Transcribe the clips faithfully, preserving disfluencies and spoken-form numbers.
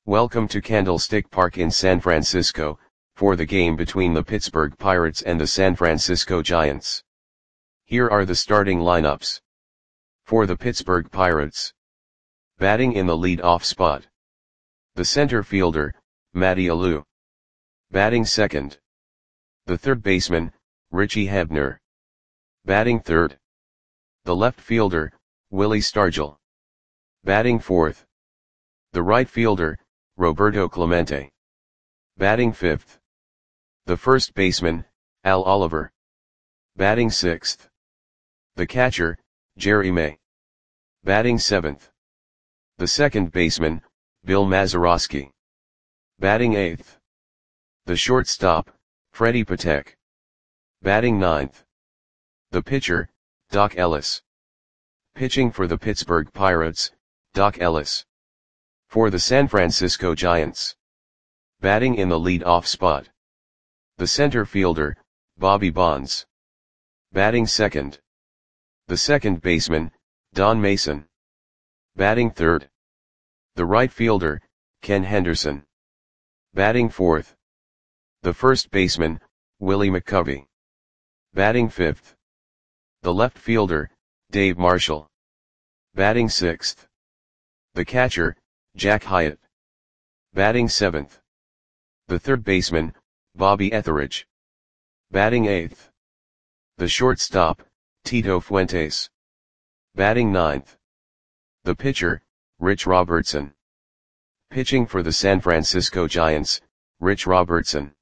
Welcome to Candlestick Park in San Francisco, for the game between the Pittsburgh Pirates and the San Francisco Giants. Here are the starting lineups. For the Pittsburgh Pirates. Batting in the lead-off spot. The center fielder, Matty Alou. Batting second. The third baseman, Richie Hebner. Batting third. The left fielder, Willie Stargell. Batting fourth. The right fielder, Roberto Clemente. Batting fifth. The first baseman, Al Oliver. Batting sixth. The catcher, Jerry May. Batting seventh. The second baseman, Bill Mazeroski. Batting eighth. The shortstop, Freddie Patek. Batting ninth. The pitcher, Doc Ellis. Pitching for the Pittsburgh Pirates, Doc Ellis. For the San Francisco Giants. Batting in the lead-off spot. The center fielder, Bobby Bonds. Batting second. The second baseman, Don Mason. Batting third. The right fielder, Ken Henderson. Batting fourth. The first baseman, Willie McCovey. Batting fifth. The left fielder, Dave Marshall. Batting sixth. The catcher, Jack Hyatt. Batting seventh. The third baseman, Bobby Etheridge. Batting eighth. The shortstop, Tito Fuentes. Batting ninth. The pitcher, Rich Robertson. Pitching for the San Francisco Giants, Rich Robertson.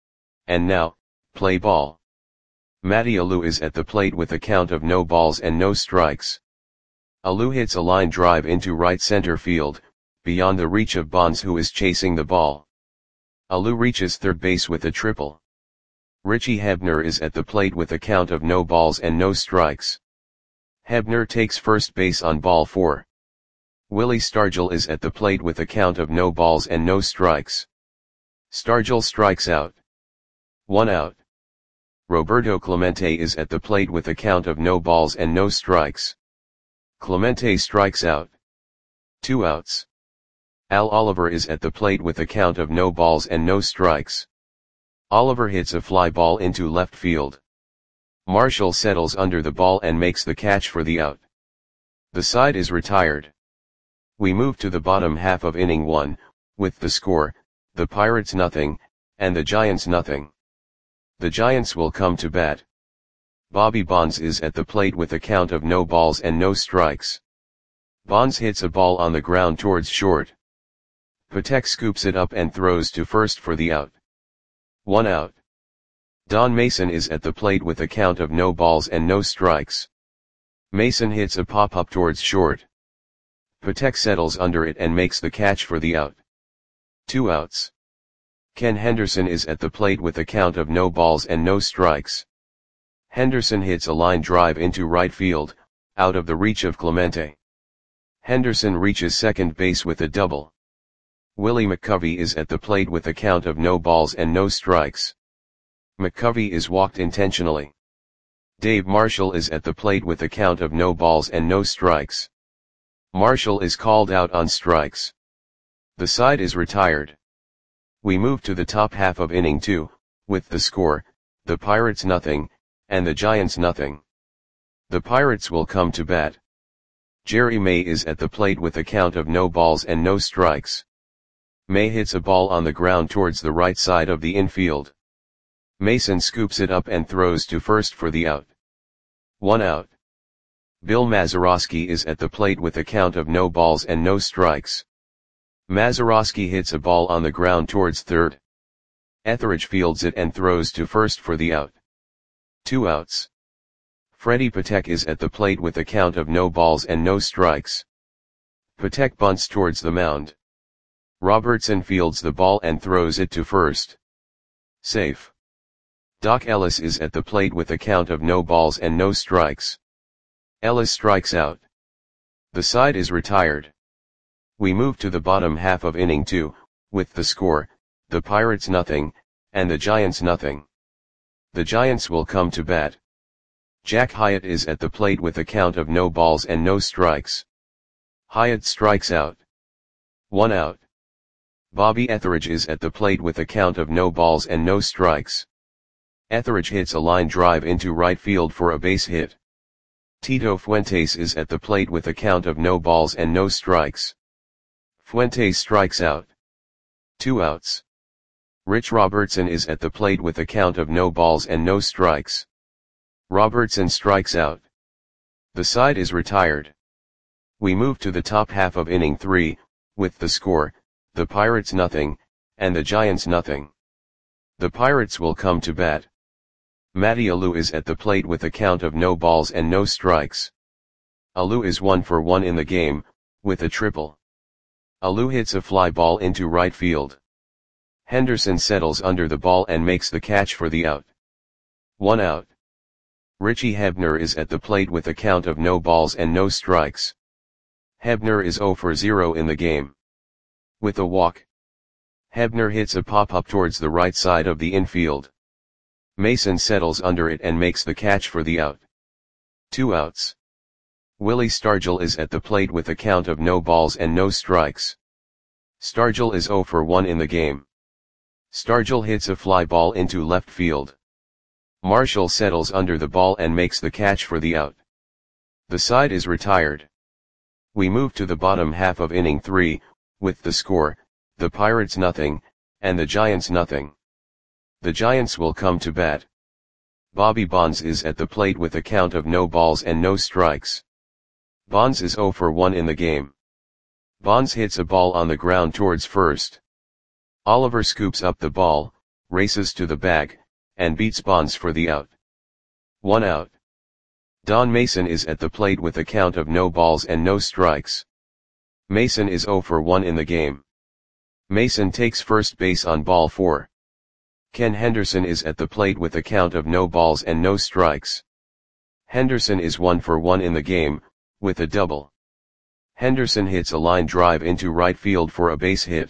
And now, play ball. Matty Alou is at the plate with a count of no balls and no strikes. Alou hits a line drive into right center field, beyond the reach of Bonds, who is chasing the ball. Alou reaches third base with a triple. Richie Hebner is at the plate with a count of no balls and no strikes. Hebner takes first base on ball four. Willie Stargell is at the plate with a count of no balls and no strikes. Stargell strikes out. One out. Roberto Clemente is at the plate with a count of no balls and no strikes. Clemente strikes out. Two outs. Al Oliver is at the plate with a count of no balls and no strikes. Oliver hits a fly ball into left field. Marshall settles under the ball and makes the catch for the out. The side is retired. We move to the bottom half of inning one, with the score, the Pirates nothing, and the Giants nothing. The Giants will come to bat. Bobby Bonds is at the plate with a count of no balls and no strikes. Bonds hits a ball on the ground towards short. Patek scoops it up and throws to first for the out. One out. Don Mason is at the plate with a count of no balls and no strikes. Mason hits a pop-up towards short. Patek settles under it and makes the catch for the out. Two outs. Ken Henderson is at the plate with a count of no balls and no strikes. Henderson hits a line drive into right field, out of the reach of Clemente. Henderson reaches second base with a double. Willie McCovey is at the plate with a count of no balls and no strikes. McCovey is walked intentionally. Dave Marshall is at the plate with a count of no balls and no strikes. Marshall is called out on strikes. The side is retired. We move to the top half of inning two, with the score, the Pirates nothing, and the Giants nothing. The Pirates will come to bat. Jerry May is at the plate with a count of no balls and no strikes. May hits a ball on the ground towards the right side of the infield. Mason scoops it up and throws to first for the out. One out. Bill Mazeroski is at the plate with a count of no balls and no strikes. Mazeroski hits a ball on the ground towards third. Etheridge fields it and throws to first for the out. Two outs. Freddie Patek is at the plate with a count of no balls and no strikes. Patek bunts towards the mound. Robertson fields the ball and throws it to first. Safe. Doc Ellis is at the plate with a count of no balls and no strikes. Ellis strikes out. The side is retired. We move to the bottom half of inning two, with the score, the Pirates nothing, and the Giants nothing. The Giants will come to bat. Jack Hyatt is at the plate with a count of no balls and no strikes. Hyatt strikes out. One out. Bobby Etheridge is at the plate with a count of no balls and no strikes. Etheridge hits a line drive into right field for a base hit. Tito Fuentes is at the plate with a count of no balls and no strikes. Fuentes strikes out. Two outs. Rich Robertson is at the plate with a count of no balls and no strikes. Robertson strikes out. The side is retired. We move to the top half of inning three, with the score, the Pirates nothing, and the Giants nothing. The Pirates will come to bat. Matty Alou is at the plate with a count of no balls and no strikes. Alou is one for one in the game, with a triple. Alou hits a fly ball into right field. Henderson settles under the ball and makes the catch for the out. One out. Richie Hebner is at the plate with a count of no balls and no strikes. Hebner is zero for zero in the game. With a walk. Hebner hits a pop-up towards the right side of the infield. Mason settles under it and makes the catch for the out. Two outs. Willie Stargell is at the plate with a count of no balls and no strikes. Stargell is zero for one in the game. Stargell hits a fly ball into left field. Marshall settles under the ball and makes the catch for the out. The side is retired. We move to the bottom half of inning three, with the score, the Pirates nothing, and the Giants nothing. The Giants will come to bat. Bobby Bonds is at the plate with a count of no balls and no strikes. Bonds is zero for one in the game. Bonds hits a ball on the ground towards first. Oliver scoops up the ball, races to the bag, and beats Bonds for the out. One out. Don Mason is at the plate with a count of no balls and no strikes. Mason is zero for one in the game. Mason takes first base on ball four. Ken Henderson is at the plate with a count of no balls and no strikes. Henderson is one for one in the game, with a double. Henderson hits a line drive into right field for a base hit.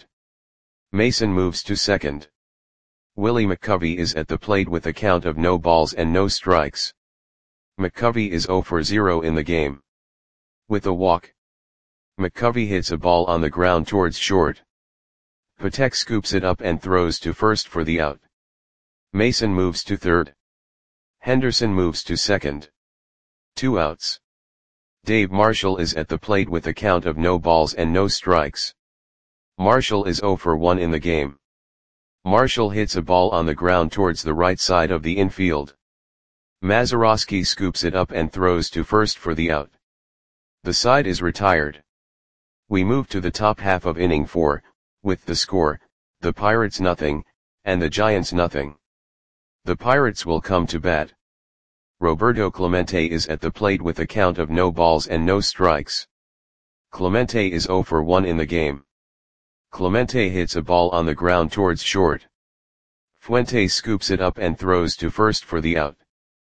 Mason moves to second. Willie McCovey is at the plate with a count of no balls and no strikes. McCovey is zero for zero in the game. With a walk. McCovey hits a ball on the ground towards short. Patek scoops it up and throws to first for the out. Mason moves to third. Henderson moves to second. Two outs. Dave Marshall is at the plate with a count of no balls and no strikes. Marshall is zero for one in the game. Marshall hits a ball on the ground towards the right side of the infield. Mazeroski scoops it up and throws to first for the out. The side is retired. We move to the top half of inning four, with the score, the Pirates nothing, and the Giants nothing. The Pirates will come to bat. Roberto Clemente is at the plate with a count of no balls and no strikes. Clemente is zero for one in the game. Clemente hits a ball on the ground towards short. Fuentes scoops it up and throws to first for the out.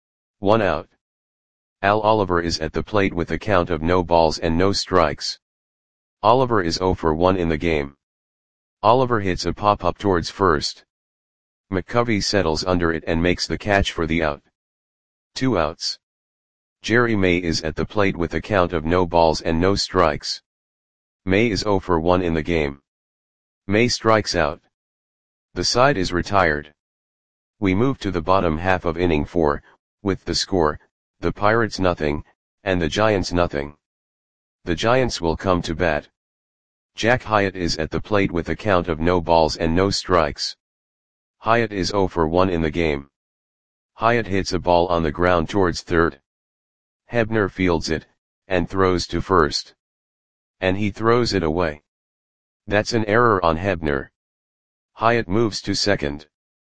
One out. Al Oliver is at the plate with a count of no balls and no strikes. Oliver is zero for one in the game. Oliver hits a pop-up towards first. McCovey settles under it and makes the catch for the out. Two outs. Jerry May is at the plate with a count of no balls and no strikes. May is zero for one in the game. May strikes out. The side is retired. We move to the bottom half of inning four, with the score, the Pirates nothing, and the Giants nothing. The Giants will come to bat. Jack Hyatt is at the plate with a count of no balls and no strikes. Hyatt is zero for one in the game. Hyatt hits a ball on the ground towards third. Hebner fields it, and throws to first. And he throws it away. That's an error on Hebner. Hyatt moves to second.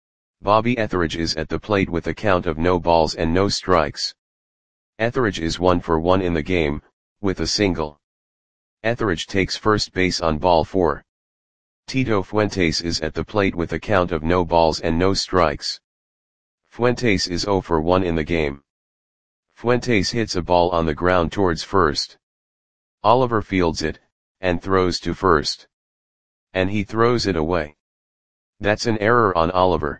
Bobby Etheridge is at the plate with a count of no balls and no strikes. Etheridge is one for one in the game, with a single. Etheridge takes first base on ball four. Tito Fuentes is at the plate with a count of no balls and no strikes. Fuentes is zero for one in the game. Fuentes hits a ball on the ground towards first. Oliver fields it, and throws to first. And he throws it away. That's an error on Oliver.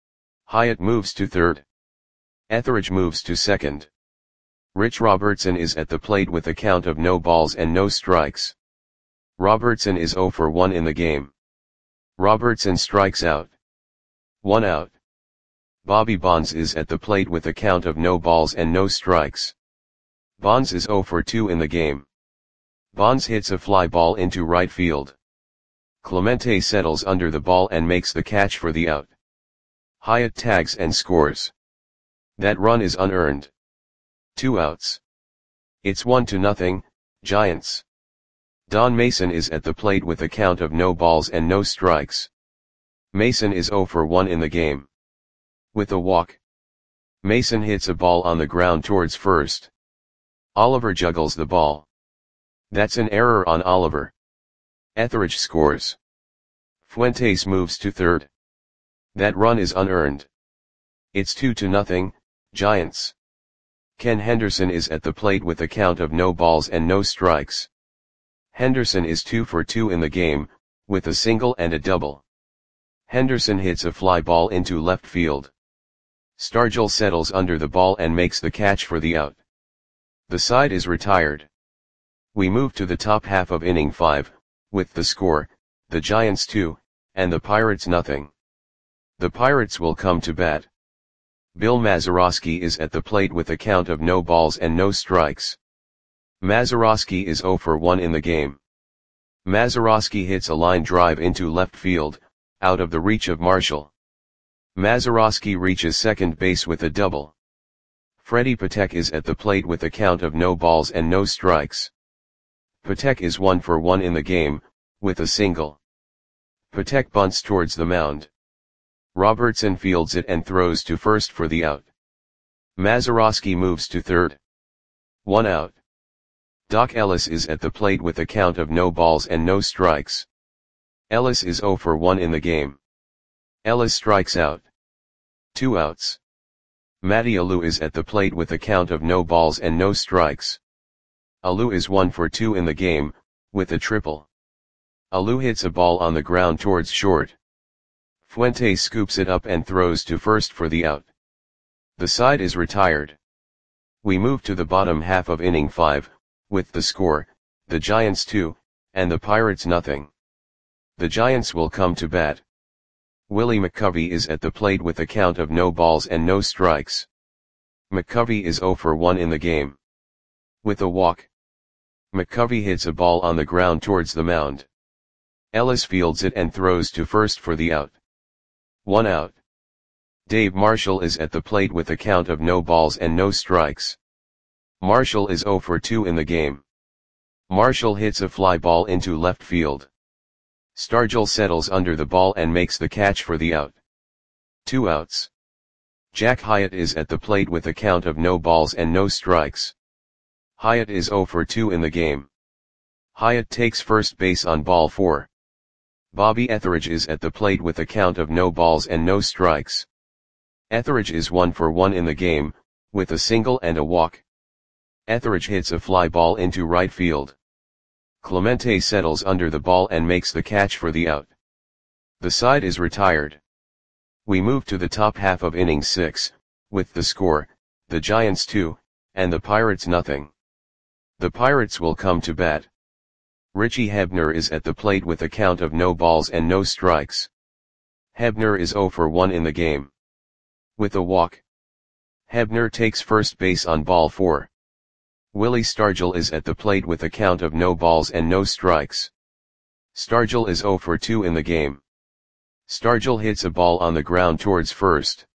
Hyatt moves to third. Etheridge moves to second. Rich Robertson is at the plate with a count of no balls and no strikes. Robertson is zero for one in the game. Robertson strikes out. One out. Bobby Bonds is at the plate with a count of no balls and no strikes. Bonds is oh for two in the game. Bonds hits a fly ball into right field. Clemente settles under the ball and makes the catch for the out. Hyatt tags and scores. That run is unearned. Two outs. It's one to nothing, Giants. Don Mason is at the plate with a count of no balls and no strikes. Mason is oh for one in the game. With a walk. Mason hits a ball on the ground towards first. Oliver juggles the ball. That's an error on Oliver. Etheridge scores. Fuentes moves to third. That run is unearned. It's two to nothing, Giants. Ken Henderson is at the plate with a count of no balls and no strikes. Henderson is two for two in the game, with a single and a double. Henderson hits a fly ball into left field. Stargell settles under the ball and makes the catch for the out. The side is retired. We move to the top half of inning five, with the score, the Giants two, and the Pirates nothing. The Pirates will come to bat. Bill Mazeroski is at the plate with a count of no balls and no strikes. Mazeroski is oh for one in the game. Mazeroski hits a line drive into left field, out of the reach of Marshall. Mazeroski reaches second base with a double. Freddie Patek is at the plate with a count of no balls and no strikes. Patek is one for one in the game, with a single. Patek bunts towards the mound. Robertson fields it and throws to first for the out. Mazeroski moves to third. One out. Doc Ellis is at the plate with a count of no balls and no strikes. Ellis is oh for one in the game. Ellis strikes out. Two outs. Matty Alou is at the plate with a count of no balls and no strikes. Alou is one for two in the game, with a triple. Alou hits a ball on the ground towards short. Fuentes scoops it up and throws to first for the out. The side is retired. We move to the bottom half of inning five, with the score, the Giants two, and the Pirates nothing. The Giants will come to bat. Willie McCovey is at the plate with a count of no balls and no strikes. McCovey is oh for one in the game. With a walk. McCovey hits a ball on the ground towards the mound. Ellis fields it and throws to first for the out. One out. Dave Marshall is at the plate with a count of no balls and no strikes. Marshall is oh for two in the game. Marshall hits a fly ball into left field. Stargell settles under the ball and makes the catch for the out. Two outs. Jack Hyatt is at the plate with a count of no balls and no strikes. Hyatt is oh for two in the game. Hyatt takes first base on ball four. Bobby Etheridge is at the plate with a count of no balls and no strikes. Etheridge is one for one in the game, with a single and a walk. Etheridge hits a fly ball into right field. Clemente settles under the ball and makes the catch for the out. The side is retired. We move to the top half of inning six, with the score, the Giants two, and the Pirates nothing. The Pirates will come to bat. Richie Hebner is at the plate with a count of no balls and no strikes. Hebner is oh for one in the game. With a walk. Hebner takes first base on ball four. Willie Stargell is at the plate with a count of no balls and no strikes. Stargell is oh for two in the game. Stargell hits a ball on the ground towards first.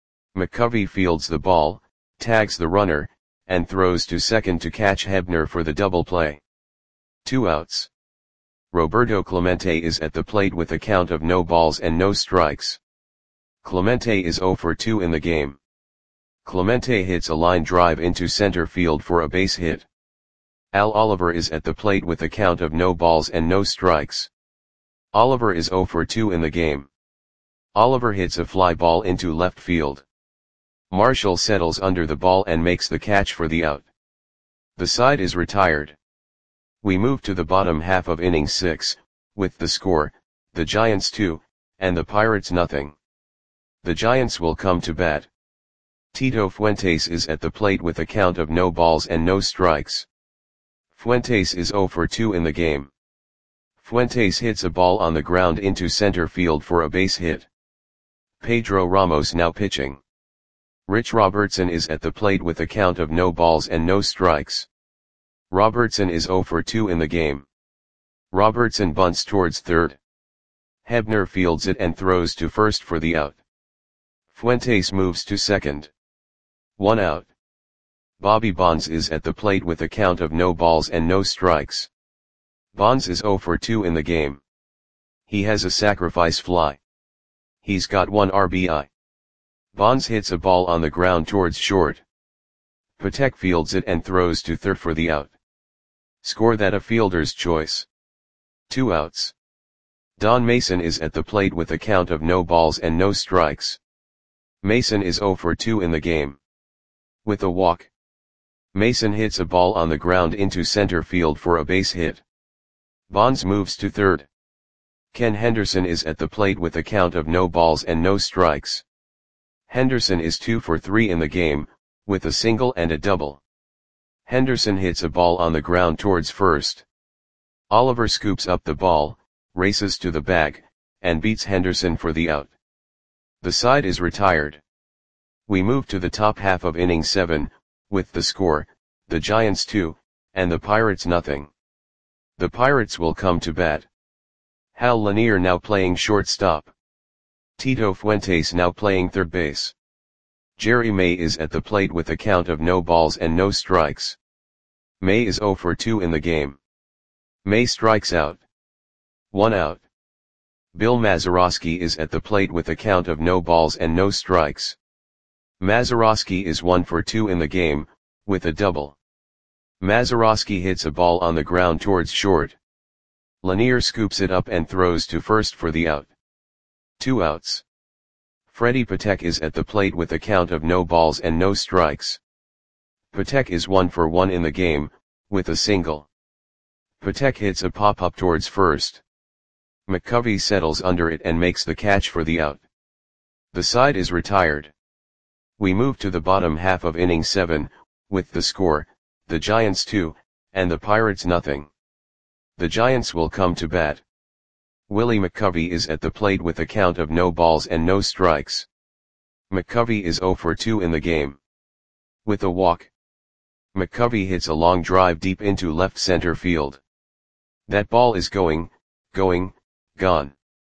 McCovey fields the ball, tags the runner, and throws to second to catch Hebner for the double play. Two outs. Roberto Clemente is at the plate with a count of no balls and no strikes. Clemente is oh for two in the game. Clemente hits a line drive into center field for a base hit. Al Oliver is at the plate with a count of no balls and no strikes. Oliver is oh for two in the game. Oliver hits a fly ball into left field. Marshall settles under the ball and makes the catch for the out. The side is retired. We move to the bottom half of inning six, with the score, the Giants two, and the Pirates nothing. The Giants will come to bat. Tito Fuentes is at the plate with a count of no balls and no strikes. Fuentes is oh for two in the game. Fuentes hits a ball on the ground into center field for a base hit. Pedro Ramos now pitching. Rich Robertson is at the plate with a count of no balls and no strikes. Robertson is zero for two in the game. Robertson bunts towards third. Hebner fields it and throws to first for the out. Fuentes moves to second. One out. Bobby Bonds is at the plate with a count of no balls and no strikes. Bonds is zero for two in the game. He has a sacrifice fly. He's got one R B I. Bonds hits a ball on the ground towards short. Patek fields it and throws to third for the out. Score that a fielder's choice. Two outs. Don Mason is at the plate with a count of no balls and no strikes. Mason is zero for two in the game. With a walk. Mason hits a ball on the ground into center field for a base hit. Bonds moves to third. Ken Henderson is at the plate with a count of no balls and no strikes. Henderson is two for three in the game, with a single and a double. Henderson hits a ball on the ground towards first. Oliver scoops up the ball, races to the bag, and beats Henderson for the out. The side is retired. We move to the top half of inning seven, with the score, the Giants two, and the Pirates nothing. The Pirates will come to bat. Hal Lanier now playing shortstop. Tito Fuentes now playing third base. Jerry May is at the plate with a count of no balls and no strikes. May is zero for two in the game. May strikes out. One out. Bill Mazeroski is at the plate with a count of no balls and no strikes. Mazeroski is one for two in the game, with a double. Mazeroski hits a ball on the ground towards short. Lanier scoops it up and throws to first for the out. Two outs. Freddie Patek is at the plate with a count of no balls and no strikes. Patek is one for one in the game, with a single. Patek hits a pop-up towards first. McCovey settles under it and makes the catch for the out. The side is retired. We move to the bottom half of inning seven, with the score, the Giants two, and the Pirates nothing. The Giants will come to bat. Willie McCovey is at the plate with a count of no balls and no strikes. McCovey is zero for two in the game. With a walk. McCovey hits a long drive deep into left center field. That ball is going, going, gone.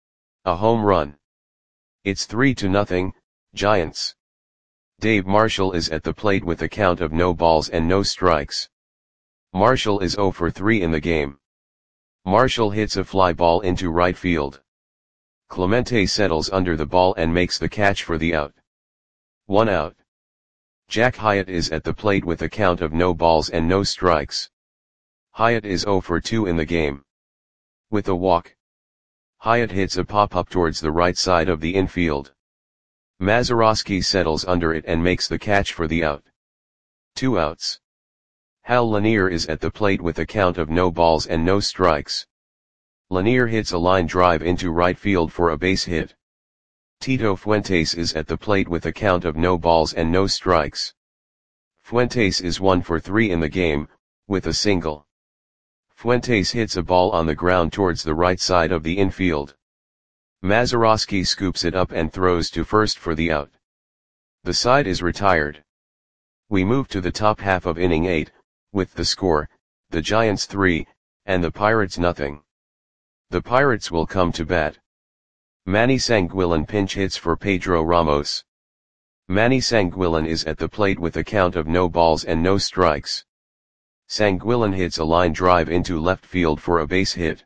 A home run. It's three to nothing, Giants. Dave Marshall is at the plate with a count of no balls and no strikes. Marshall is zero for three in the game. Marshall hits a fly ball into right field. Clemente settles under the ball and makes the catch for the out. One out. Jack Hyatt is at the plate with a count of no balls and no strikes. Hyatt is zero for two in the game. With a walk. Hyatt hits a pop-up towards the right side of the infield. Mazeroski settles under it and makes the catch for the out. Two outs. Hal Lanier is at the plate with a count of no balls and no strikes. Lanier hits a line drive into right field for a base hit. Tito Fuentes is at the plate with a count of no balls and no strikes. Fuentes is one for three in the game, with a single. Fuentes hits a ball on the ground towards the right side of the infield. Mazeroski scoops it up and throws to first for the out. The side is retired. We move to the top half of inning eight, with the score, the Giants three, and the Pirates nothing. The Pirates will come to bat. Manny Sanguillen pinch hits for Pedro Ramos. Manny Sanguillen is at the plate with a count of no balls and no strikes. Sanguillen hits a line drive into left field for a base hit.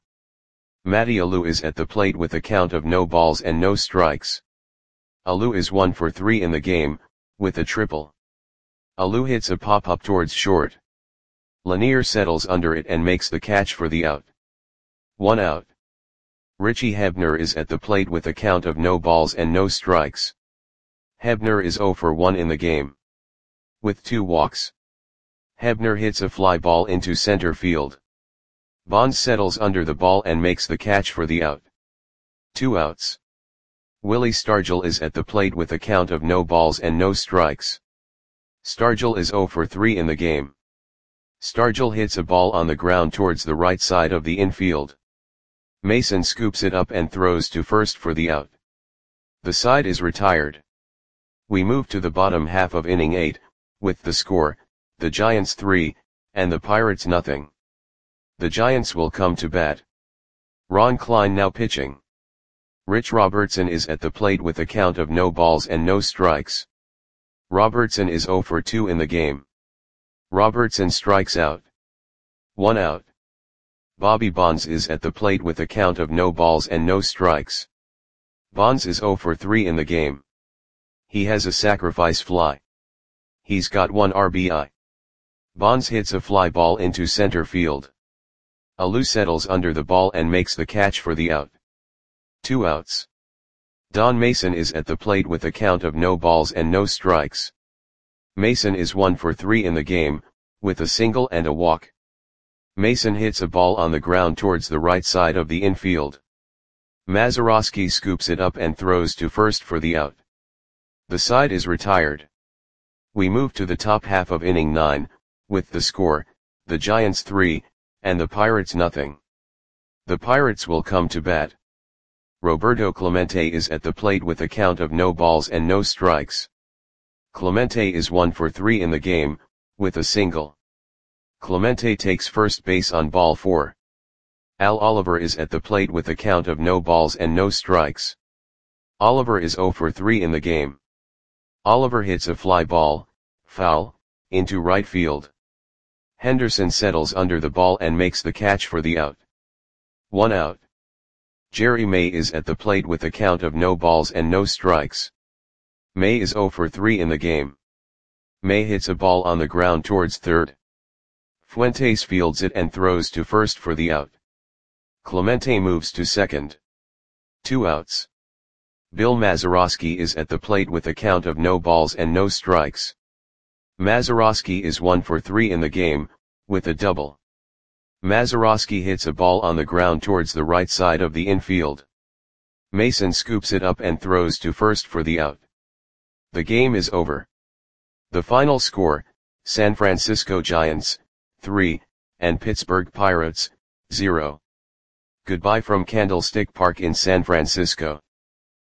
Matty Alou is at the plate with a count of no balls and no strikes. Alou is one for three in the game, with a triple. Alou hits a pop-up towards short. Lanier settles under it and makes the catch for the out. One out. Richie Hebner is at the plate with a count of no balls and no strikes. Hebner is zero for one in the game. With two walks. Hebner hits a fly ball into center field. Bonds settles under the ball and makes the catch for the out. Two outs. Willie Stargell is at the plate with a count of no balls and no strikes. Stargell is zero for three in the game. Stargell hits a ball on the ground towards the right side of the infield. Mason scoops it up and throws to first for the out. The side is retired. We move to the bottom half of inning eight, with the score, the Giants three, and the Pirates nothing. The Giants will come to bat. Ron Klein now pitching. Rich Robertson is at the plate with a count of no balls and no strikes. Robertson is oh for two in the game. Robertson strikes out. One out. Bobby Bonds is at the plate with a count of no balls and no strikes. Bonds is oh for three in the game. He has a sacrifice fly. He's got one R B I. Bonds hits a fly ball into center field. Alou settles under the ball and makes the catch for the out. Two outs. Don Mason is at the plate with a count of no balls and no strikes. Mason is one for three in the game, with a single and a walk. Mason hits a ball on the ground towards the right side of the infield. Mazeroski scoops it up and throws to first for the out. The side is retired. We move to the top half of inning nine, with the score, the Giants three, and the Pirates nothing. The Pirates will come to bat. Roberto Clemente is at the plate with a count of no balls and no strikes. Clemente is one for three in the game, with a single. Clemente takes first base on ball four. Al Oliver is at the plate with a count of no balls and no strikes. Oliver is oh for three in the game. Oliver hits a fly ball, foul, into right field. Henderson settles under the ball and makes the catch for the out. One out. Jerry May is at the plate with a count of no balls and no strikes. May is oh for three in the game. May hits a ball on the ground towards third. Fuentes fields it and throws to first for the out. Clemente moves to second. Two outs. Bill Mazeroski is at the plate with a count of no balls and no strikes. Mazeroski is one for three in the game, with a double. Mazeroski hits a ball on the ground towards the right side of the infield. Mason scoops it up and throws to first for the out. The game is over. The final score, San Francisco Giants, three, and Pittsburgh Pirates, zero. Goodbye from Candlestick Park in San Francisco.